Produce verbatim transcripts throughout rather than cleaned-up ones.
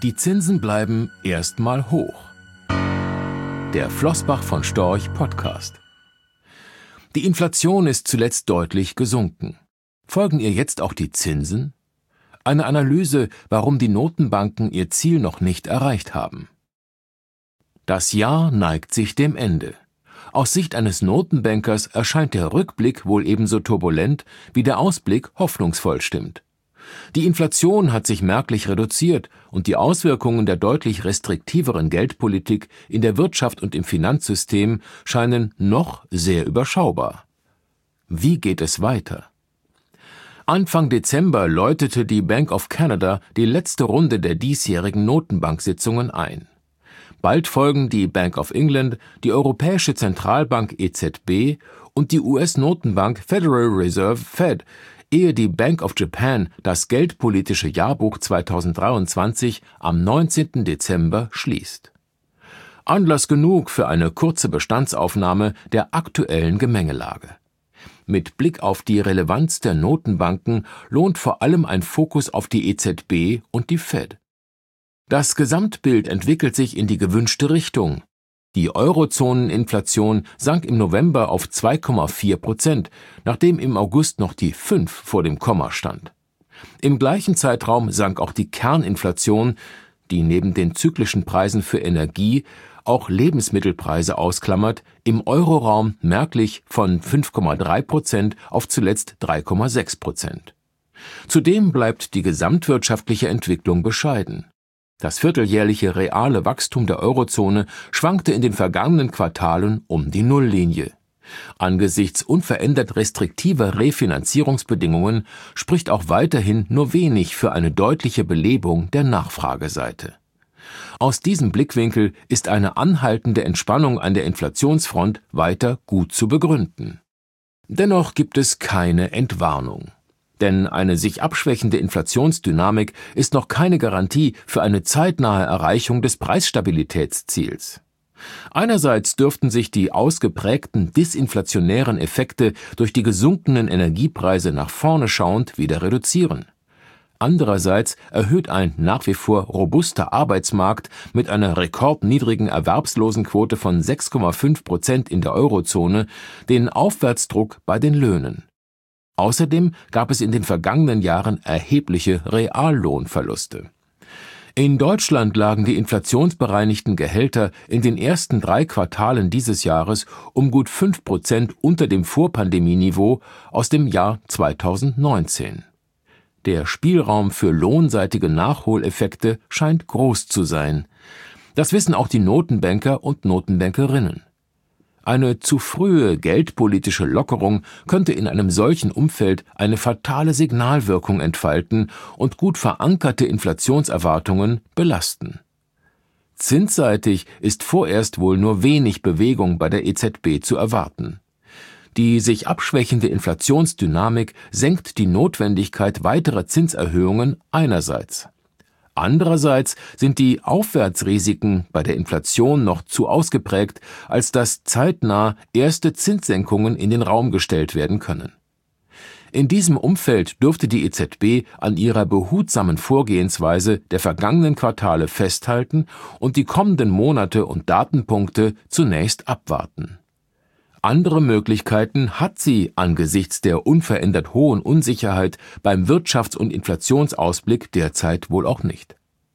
Die Zinsen bleiben erstmal hoch. Der Flossbach von Storch Podcast. Die Inflation ist zuletzt deutlich gesunken. Folgen ihr jetzt auch die Zinsen? Eine Analyse, warum die Notenbanken ihr Ziel noch nicht erreicht haben. Das Jahr neigt sich dem Ende. Aus Sicht eines Notenbankers erscheint der Rückblick wohl ebenso turbulent, wie der Ausblick hoffnungsvoll stimmt. Die Inflation hat sich merklich reduziert und die Auswirkungen der deutlich restriktiveren Geldpolitik in der Wirtschaft und im Finanzsystem scheinen noch sehr überschaubar. Wie geht es weiter? Anfang Dezember läutete die Bank of Canada die letzte Runde der diesjährigen Notenbank-Sitzungen ein. Bald folgen die Bank of England, die Europäische Zentralbank E Z B und die U S-Notenbank Federal Reserve Fed, ehe die Bank of Japan das geldpolitische Jahrbuch zweitausenddreiundzwanzig am neunzehnten Dezember schließt. Anlass genug für eine kurze Bestandsaufnahme der aktuellen Gemengelage. Mit Blick auf die Relevanz der Notenbanken lohnt vor allem ein Fokus auf die E Z B und die Fed. Das Gesamtbild entwickelt sich in die gewünschte Richtung. Die Eurozoneninflation sank im November auf zwei Komma vier Prozent, nachdem im August noch die fünf vor dem Komma stand. Im gleichen Zeitraum sank auch die Kerninflation, die neben den zyklischen Preisen für Energie auch Lebensmittelpreise ausklammert, im Euroraum merklich von fünf Komma drei Prozent auf zuletzt drei Komma sechs Prozent. Zudem bleibt die gesamtwirtschaftliche Entwicklung bescheiden. Das vierteljährliche reale Wachstum der Eurozone schwankte in den vergangenen Quartalen um die Nulllinie. Angesichts unverändert restriktiver Refinanzierungsbedingungen spricht auch weiterhin nur wenig für eine deutliche Belebung der Nachfrageseite. Aus diesem Blickwinkel ist eine anhaltende Entspannung an der Inflationsfront weiter gut zu begründen. Dennoch gibt es keine Entwarnung. Denn eine sich abschwächende Inflationsdynamik ist noch keine Garantie für eine zeitnahe Erreichung des Preisstabilitätsziels. Einerseits dürften sich die ausgeprägten disinflationären Effekte durch die gesunkenen Energiepreise nach vorne schauend wieder reduzieren. Andererseits erhöht ein nach wie vor robuster Arbeitsmarkt mit einer rekordniedrigen Erwerbslosenquote von sechs Komma fünf Prozent in der Eurozone den Aufwärtsdruck bei den Löhnen. Außerdem gab es in den vergangenen Jahren erhebliche Reallohnverluste. In Deutschland lagen die inflationsbereinigten Gehälter in den ersten drei Quartalen dieses Jahres um gut fünf Prozent unter dem Vorpandemieniveau aus dem Jahr zweitausendneunzehn. Der Spielraum für lohnseitige Nachholeffekte scheint groß zu sein. Das wissen auch die Notenbanker und Notenbankerinnen. Eine zu frühe geldpolitische Lockerung könnte in einem solchen Umfeld eine fatale Signalwirkung entfalten und gut verankerte Inflationserwartungen belasten. Zinsseitig ist vorerst wohl nur wenig Bewegung bei der E Z B zu erwarten. Die sich abschwächende Inflationsdynamik senkt die Notwendigkeit weiterer Zinserhöhungen einerseits. Andererseits sind die Aufwärtsrisiken bei der Inflation noch zu ausgeprägt, als dass zeitnah erste Zinssenkungen in den Raum gestellt werden können. In diesem Umfeld dürfte die E Z B an ihrer behutsamen Vorgehensweise der vergangenen Quartale festhalten und die kommenden Monate und Datenpunkte zunächst abwarten. Andere Möglichkeiten hat sie angesichts der unverändert hohen Unsicherheit beim Wirtschafts- und Inflationsausblick derzeit wohl auch nicht.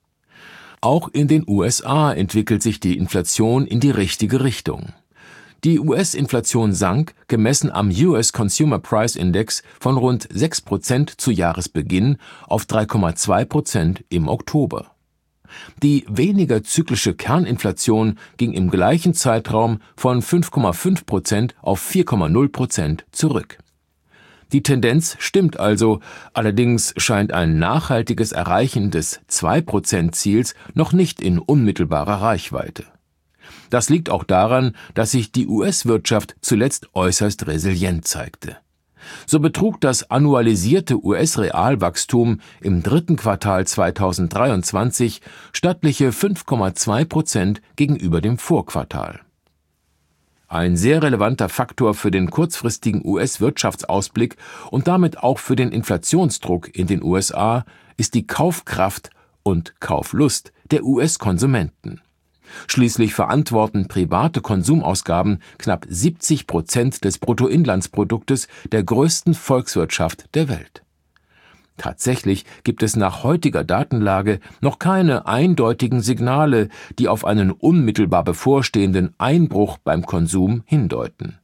Auch in den U S A entwickelt sich die Inflation in die richtige Richtung. Die U S-Inflation sank, gemessen am U S Consumer Price Index, von rund sechs Prozent zu Jahresbeginn auf drei Komma zwei Prozent im Oktober. Die weniger zyklische Kerninflation ging im gleichen Zeitraum von fünf Komma fünf Prozent auf vier Komma null Prozent zurück. Die Tendenz stimmt also, allerdings scheint ein nachhaltiges Erreichen des zwei Prozent Ziels noch nicht in unmittelbarer Reichweite. Das liegt auch daran, dass sich die U S-Wirtschaft zuletzt äußerst resilient zeigte. So betrug das annualisierte U S-Realwachstum im dritten Quartal zweitausenddreiundzwanzig stattliche fünf Komma zwei Prozent gegenüber dem Vorquartal. Ein sehr relevanter Faktor für den kurzfristigen U S-Wirtschaftsausblick und damit auch für den Inflationsdruck in den U S A ist die Kaufkraft und Kauflust der U S-Konsumenten. Schließlich verantworten private Konsumausgaben knapp siebzig Prozent des Bruttoinlandsproduktes der größten Volkswirtschaft der Welt. Tatsächlich gibt es nach heutiger Datenlage noch keine eindeutigen Signale, die auf einen unmittelbar bevorstehenden Einbruch beim Konsum hindeuten.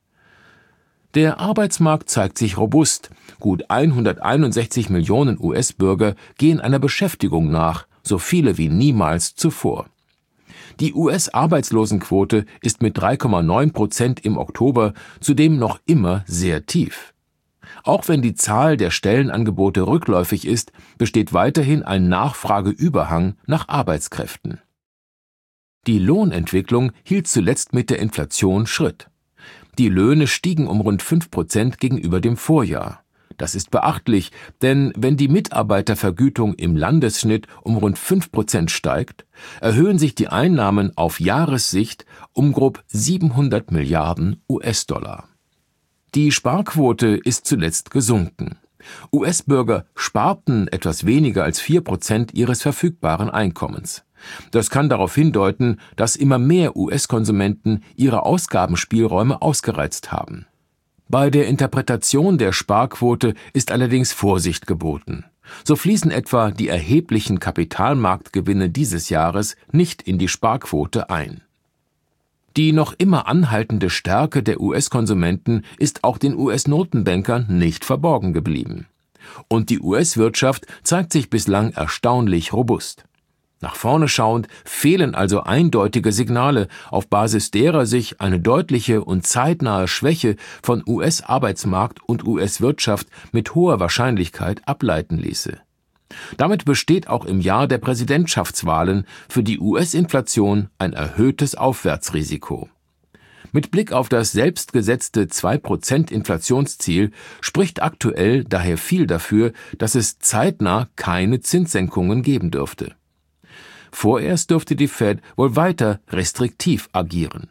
Der Arbeitsmarkt zeigt sich robust. Gut hunderteinundsechzig Millionen U S-Bürger gehen einer Beschäftigung nach, so viele wie niemals zuvor. Die U S-Arbeitslosenquote ist mit drei Komma neun Prozent im Oktober zudem noch immer sehr tief. Auch wenn die Zahl der Stellenangebote rückläufig ist, besteht weiterhin ein Nachfrageüberhang nach Arbeitskräften. Die Lohnentwicklung hielt zuletzt mit der Inflation Schritt. Die Löhne stiegen um rund fünf Prozent gegenüber dem Vorjahr. Das ist beachtlich, denn wenn die Mitarbeitervergütung im Landesschnitt um rund fünf Prozent steigt, erhöhen sich die Einnahmen auf Jahressicht um grob siebenhundert Milliarden U S-Dollar. Die Sparquote ist zuletzt gesunken. U S-Bürger sparten etwas weniger als vier Prozent ihres verfügbaren Einkommens. Das kann darauf hindeuten, dass immer mehr U S-Konsumenten ihre Ausgabenspielräume ausgereizt haben. Bei der Interpretation der Sparquote ist allerdings Vorsicht geboten. So fließen etwa die erheblichen Kapitalmarktgewinne dieses Jahres nicht in die Sparquote ein. Die noch immer anhaltende Stärke der U S-Konsumenten ist auch den U S-Notenbankern nicht verborgen geblieben. Und die U S-Wirtschaft zeigt sich bislang erstaunlich robust. Nach vorne schauend fehlen also eindeutige Signale, auf Basis derer sich eine deutliche und zeitnahe Schwäche von U S-Arbeitsmarkt und U S-Wirtschaft mit hoher Wahrscheinlichkeit ableiten ließe. Damit besteht auch im Jahr der Präsidentschaftswahlen für die U S-Inflation ein erhöhtes Aufwärtsrisiko. Mit Blick auf das selbstgesetzte zwei Prozent Inflationsziel spricht aktuell daher viel dafür, dass es zeitnah keine Zinssenkungen geben dürfte. Vorerst dürfte die Fed wohl weiter restriktiv agieren.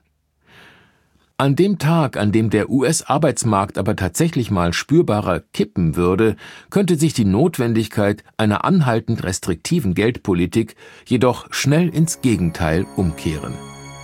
An dem Tag, an dem der U S-Arbeitsmarkt aber tatsächlich mal spürbarer kippen würde, könnte sich die Notwendigkeit einer anhaltend restriktiven Geldpolitik jedoch schnell ins Gegenteil umkehren.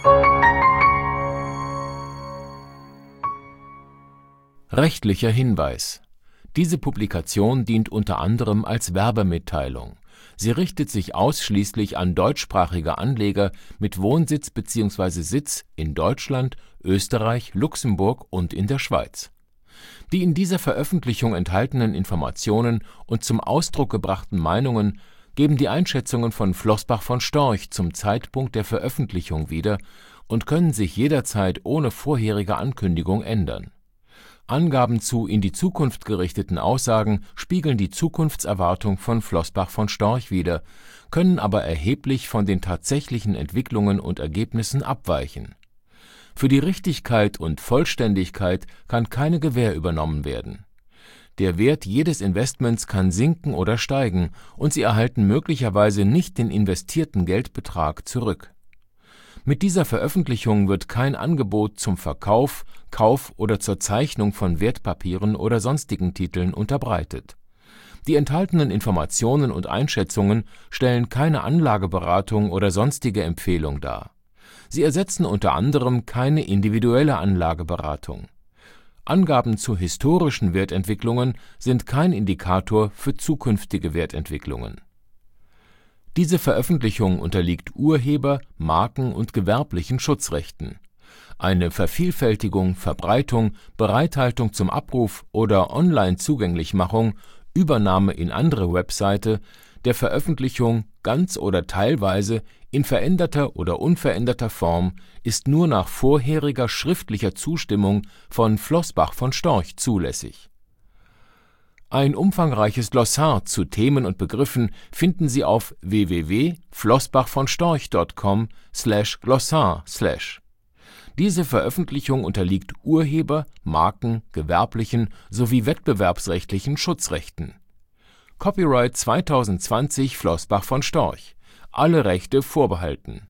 Rechtlicher Hinweis: Diese Publikation dient unter anderem als Werbemitteilung. Sie richtet sich ausschließlich an deutschsprachige Anleger mit Wohnsitz bzw. Sitz in Deutschland, Österreich, Luxemburg und in der Schweiz. Die in dieser Veröffentlichung enthaltenen Informationen und zum Ausdruck gebrachten Meinungen geben die Einschätzungen von Flossbach von Storch zum Zeitpunkt der Veröffentlichung wieder und können sich jederzeit ohne vorherige Ankündigung ändern. Angaben zu in die Zukunft gerichteten Aussagen spiegeln die Zukunftserwartung von Flossbach von Storch wider, können aber erheblich von den tatsächlichen Entwicklungen und Ergebnissen abweichen. Für die Richtigkeit und Vollständigkeit kann keine Gewähr übernommen werden. Der Wert jedes Investments kann sinken oder steigen, und Sie erhalten möglicherweise nicht den investierten Geldbetrag zurück. Mit dieser Veröffentlichung wird kein Angebot zum Verkauf, Kauf oder zur Zeichnung von Wertpapieren oder sonstigen Titeln unterbreitet. Die enthaltenen Informationen und Einschätzungen stellen keine Anlageberatung oder sonstige Empfehlung dar. Sie ersetzen unter anderem keine individuelle Anlageberatung. Angaben zu historischen Wertentwicklungen sind kein Indikator für zukünftige Wertentwicklungen. Diese Veröffentlichung unterliegt Urheber-, Marken- und gewerblichen Schutzrechten. Eine Vervielfältigung, Verbreitung, Bereithaltung zum Abruf oder Online-Zugänglichmachung, Übernahme in andere Webseite der Veröffentlichung ganz oder teilweise in veränderter oder unveränderter Form ist nur nach vorheriger schriftlicher Zustimmung von Flossbach von Storch zulässig. Ein umfangreiches Glossar zu Themen und Begriffen finden Sie auf w w w punkt flossbachvonstorch punkt com slash glossar slash. Diese Veröffentlichung unterliegt Urheber-, Marken-, gewerblichen sowie wettbewerbsrechtlichen Schutzrechten. Copyright zwanzig zwanzig Flossbach von Storch. Alle Rechte vorbehalten